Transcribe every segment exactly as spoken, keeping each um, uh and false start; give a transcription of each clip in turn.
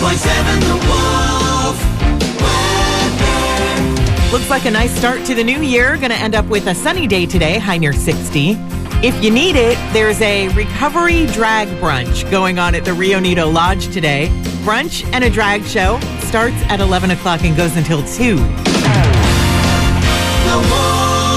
point seven The Wolf. Weather. Looks like a nice start to the new year. Going to end up with a sunny day today, high near sixty. If you need it, there's a recovery drag brunch going on at the Rio Nido Lodge today. Brunch and a drag show starts at eleven o'clock and goes until two. The Wolf.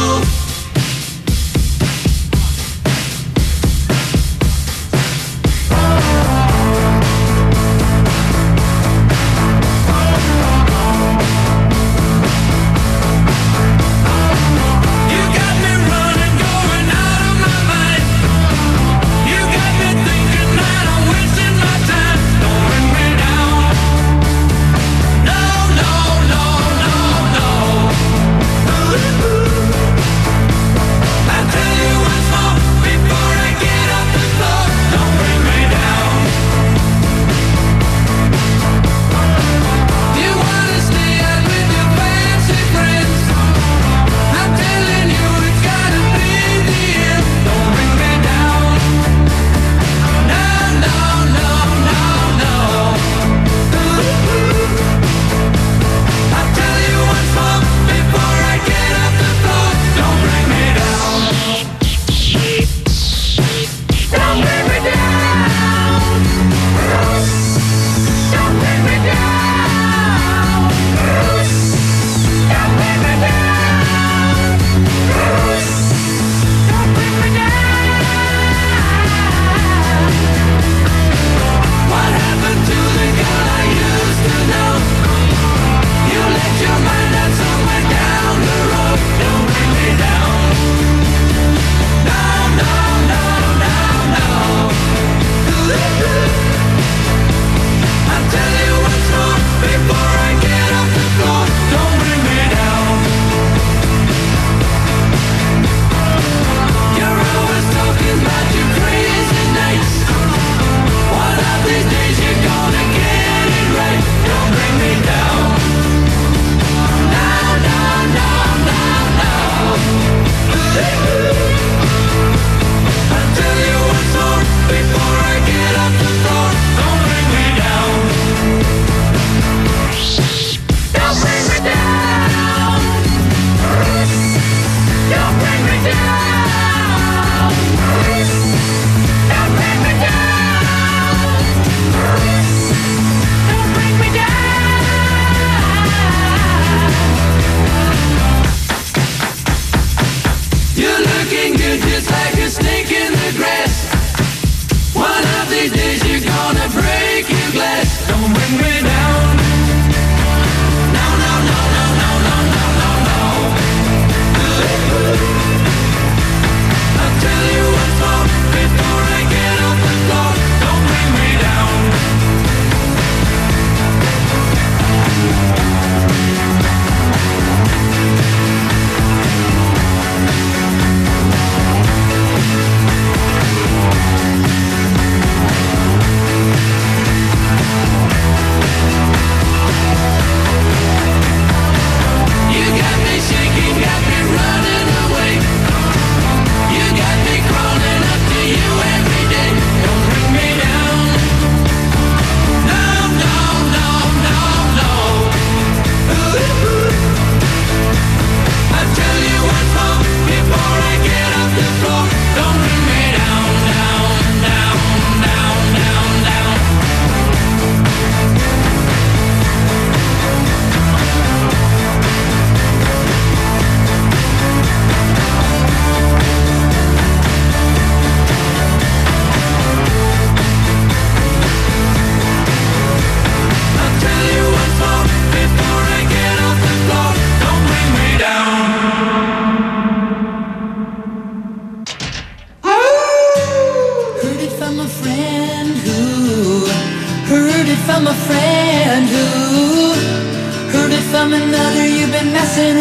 from a friend who heard it from another. You've been messing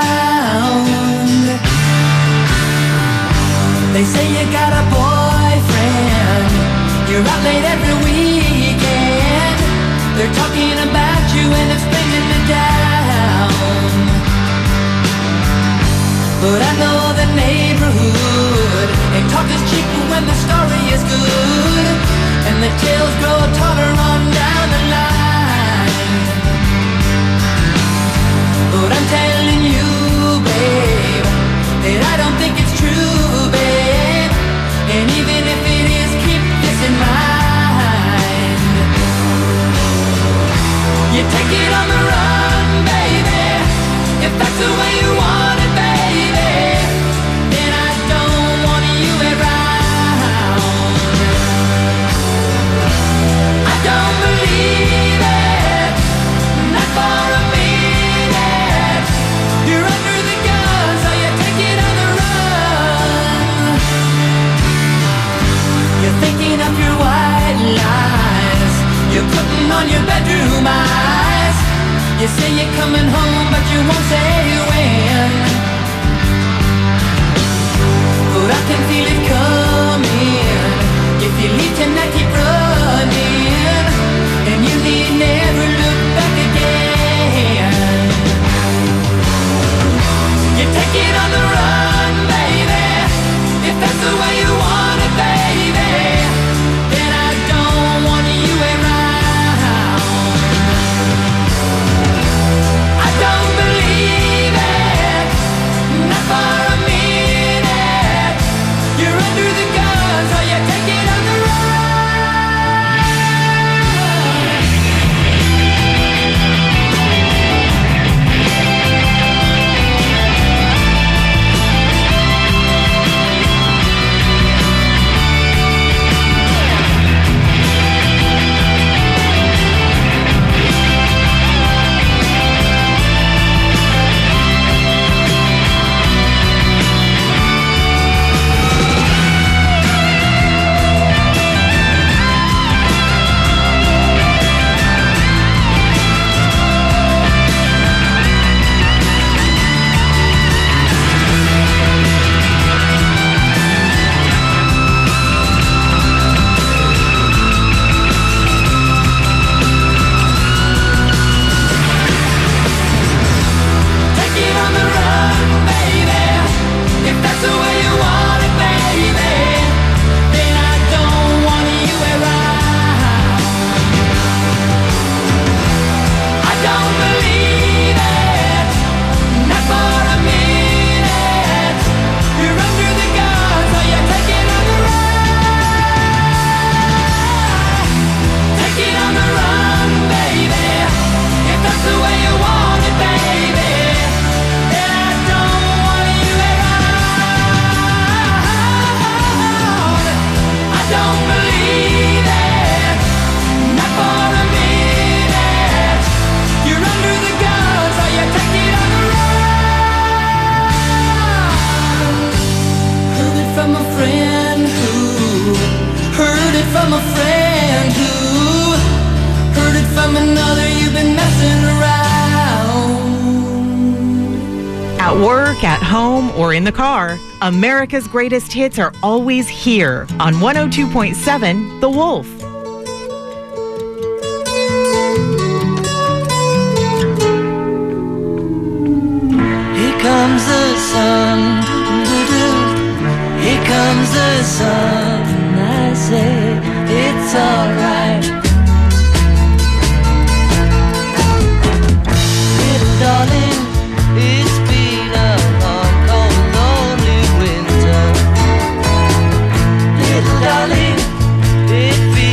around. They say you got a boyfriend, you're out late every weekend. They're talking about you and it's bringing me down. But I know the neighborhood, and talk is cheap when the story is good, and the tales grow taller on down the line. it on the run, baby. If that's the way you want it, baby, then I don't want you around. I don't believe it, not for a minute. You're under the gun, so you take it on the run. You're thinking of your white lies, you're putting on your bedroom eyes. You say you're coming home, but you won't say when. But I can feel it coming. If you leave tonight, keep running, and you need never look back again. You take it on the run, baby. If that's the way you want it, baby, then I don't want you around. I don't believe it, not for a minute. You're under the gun, so you take it on the run. Take it on the run, baby. If that's the way you want it, baby, then I don't want you around. I don't believe it, not for a minute. You're under the gun, so you take it on the run. Take it on the run, baby. If that's the way you want it, baby, then I don't want you around. I don't believe it, not for a minute. You're under the gun, so you take it on the run. Heard it from a friend who heard it from a friend who heard it from another. You've been messing around. At work, at home, or in the car, America's greatest hits are always here on one oh two point seven The Wolf. Here comes the sun, doo-doo-doo. Here comes the sun, and I say it's alright. Little darling, it's been a long, cold, lonely winter. Little darling, it feels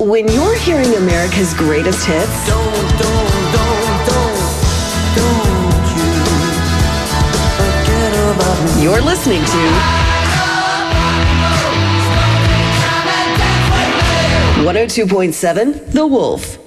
When you're hearing America's greatest hits, Don't, don't, don't, don't, don't you forget about me. you're listening to one oh two point seven The Wolf.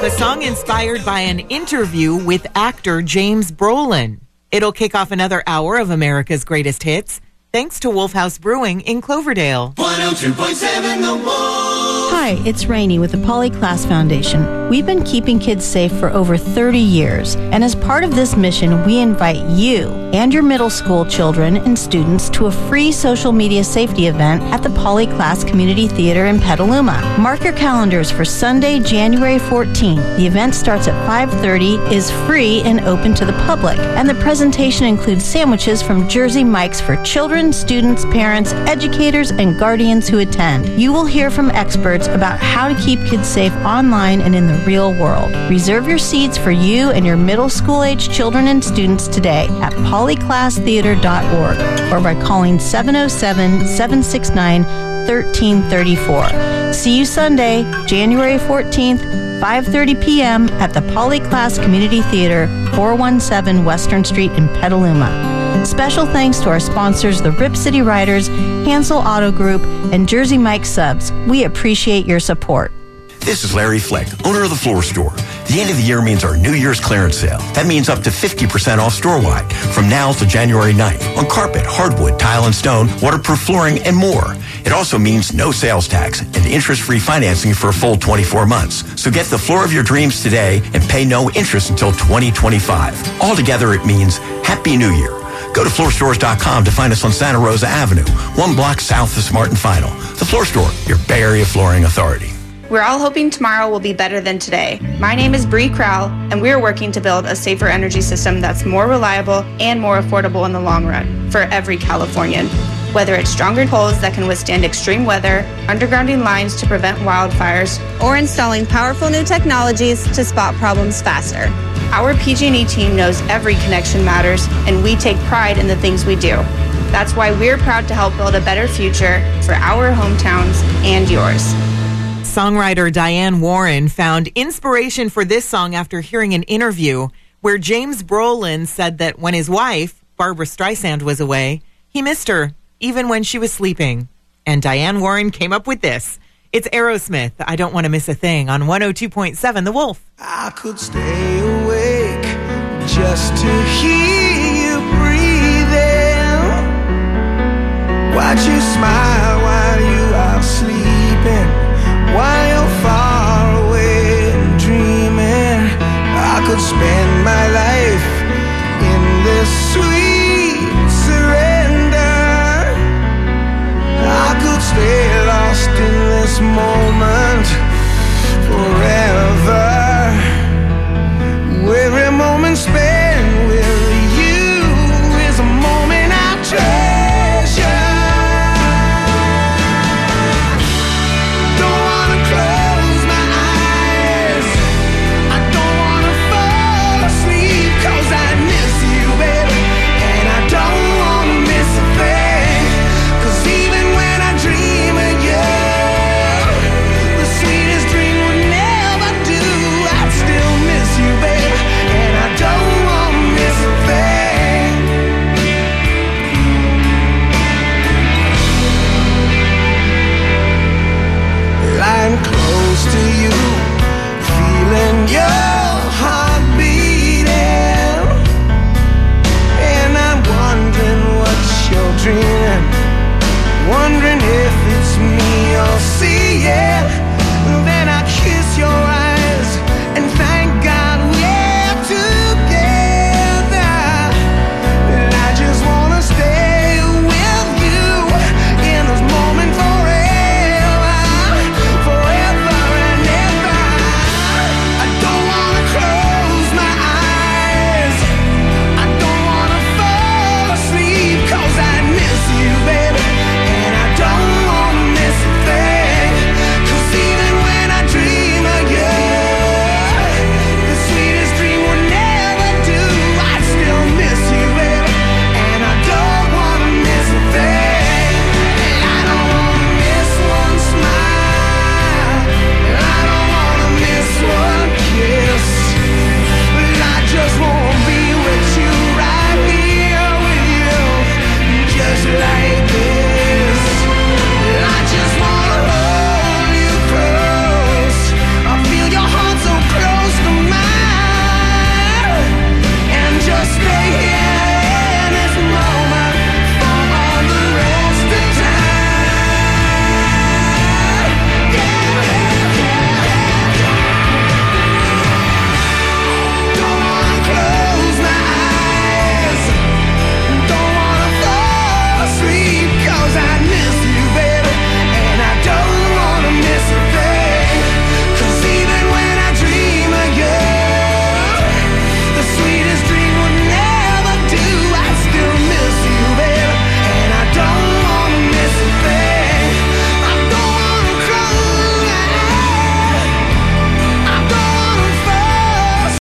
a song inspired by an interview with actor James Brolin. It'll kick off another hour of America's Greatest Hits, thanks to Wolf House Brewing in Cloverdale. one oh two point seven The Wolf. Hi, it's Rainey with the Polyclass Foundation. We've been keeping kids safe for over thirty years, and as part of this mission, we invite you and your middle school children and students to a free social media safety event at the Polyclass Community Theater in Petaluma. Mark your calendars for Sunday, January fourteenth. The event starts at five thirty, is free and open to the public, and the presentation includes sandwiches from Jersey Mike's for children, students, parents, educators, and guardians who attend. You will hear from experts about how to keep kids safe online and in the real world. Reserve your seats for you and your middle school age children and students today at polyclass theater dot org or by calling seven oh seven, seven six nine, one three three four. See you Sunday, January fourteenth, five thirty p.m. at the Polyclass Community Theater, four one seven Western Street in Petaluma. Special thanks to our sponsors, the Rip City Riders, Hansel Auto Group, and Jersey Mike Subs. We appreciate your support. This is Larry Fleck, owner of The Floor Store. The end of the year means our New Year's clearance sale. That means up to fifty percent off store-wide from now to January ninth on carpet, hardwood, tile and stone, waterproof flooring, and more. It also means no sales tax and interest-free financing for a full twenty-four months. So get the floor of your dreams today and pay no interest until twenty twenty-five. Altogether, it means Happy New Year. Go to floor stores dot com to find us on Santa Rosa Avenue, one block south of Smart and Final. The Floor Store, your Bay Area flooring authority. We're all hoping tomorrow will be better than today. My name is Bree Crowell, and we're working to build a safer energy system that's more reliable and more affordable in the long run for every Californian. Whether it's stronger poles that can withstand extreme weather, undergrounding lines to prevent wildfires, or installing powerful new technologies to spot problems faster. Our P G and E team knows every connection matters, and we take pride in the things we do. That's why we're proud to help build a better future for our hometowns and yours. Songwriter Diane Warren found inspiration for this song after hearing an interview where James Brolin said that when his wife, Barbra Streisand, was away, he missed her, even when she was sleeping. And Diane Warren came up with this. It's Aerosmith, I Don't Want to Miss a Thing, on one oh two point seven The Wolf. I could stay awake just to hear you breathing, watch you smile